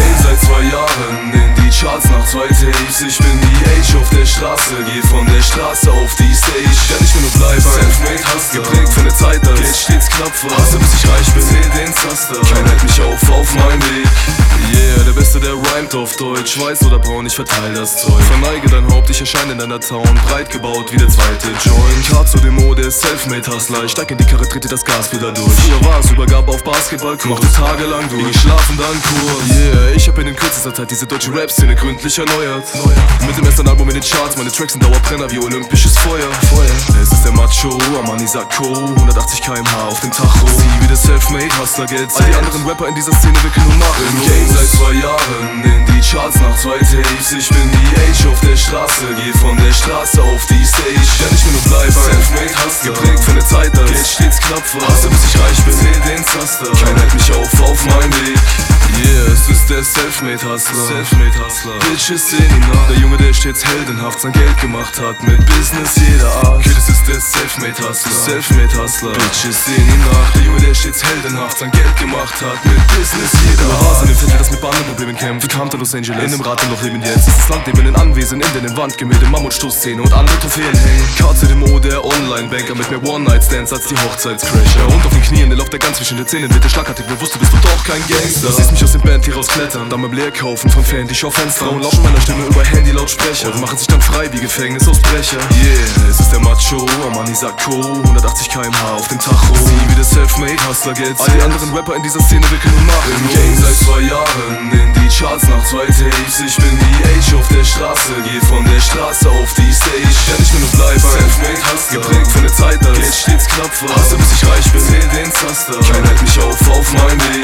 Game seit 2 Jahren, in die Charts nach 2 Tapes. Ich bin die Age auf der Straße, geh von der Straße auf die Stage. Denn ich will nur bleiben, Selfmade Hustler, geprägt von der Zeit, als Geld stets knapp war. Hasse bis ich reich bin, seh den Zaster, keiner hält mich auf meinem Weg. Yeah, der Beste, der rhymt auf Deutsch, weiß oder braun, ich verteil das Zeug. Verneige dein Haupt, ich erscheine in deiner Town, breit gebaut wie der zweite Joint. Card zu dem O, der ist Selfmade Hustler, ich steig in die Karre, trete das Gas wieder durch. Früher war es Übergabe auf Basketball-Kurs, machte tagelang durch, ging schlafen dann kurz. Yeah, ich hab in kürzester Zeit diese deutsche Rap-Szene gründlich erneuert. Mit dem ersten Album in den Charts, meine Tracks sind Dauerbrenner wie olympisches Feuer. Es ist der Macho, Armani Sakko, 180 km/h auf dem Tacho. Sie wie der Selfmade Hustler, Geld all die anderen Rapper in dieser Szene wirken nur nach. Im Game seit 2 Jahren, in die Charts nach 2 Tapes. Ich bin die Age auf der Straße, geh von der Straße auf die Stage. Denn ich will nur bleiben, Selfmade Hustler, geprägt von der Zeit, als Geld stets knapp war. Hasse bis ich reich bin, seh den Zaster, keiner hält mich auf meinem Weg. Yeah, es ist der Selfmade Hustler, Bitches sehen ihn nach. Der Junge, der stets heldenhaft sein Geld gemacht hat, mit Business jeder Art. Kid, es ist der Selfmade Hustler, Bitches sehen ihn nach. Der Junge, der stets heldenhaft sein Geld gemacht hat, mit Business jeder Art. In dem Viertel, das mit Bandenproblemen kämpft, wie kam Los Angeles, in dem Rad noch leben jetzt. Ist das Land neben den Anwesen, in den Wandgemälde, Mammutstoßszene und andere Trophäen hängen. Card zu dem O, der Online-Banker mit mehr One-Night-Stands als die Hochzeitscrasher. Und auf den Knien, der Lauch der ganz zwischen den Zähnen wird der schlagartig bewusst, du bist doch kein Gangster. Du siehst mich aus dem Band hier rausklettern, dann beim Leer kaufen von Fan, die auf Fenster und lauschen meiner Stimme über Handy-Lautsprecher und machen sich dann frei wie Gefängnisausbrecher. Yeah, es ist der Macho, Armani Sakko, 180 km/h auf dem Tacho. Sie wie der Selfmade Hustler, Geld all die anderen Rapper in dieser Szene wirken nur nach. Im Game seit 2 Jahren, in die Charts nach 2 Tapes. Ich bin die Age auf der Straße, geh von der Straße auf die Stage. Denn ich will nur bleiben, Selfmade Hustler, geprägt von der Zeit, als Geld stets knapp war. Hasse bis ich reich bin, seh den Zaster, keiner hält mich auf meinem Weg.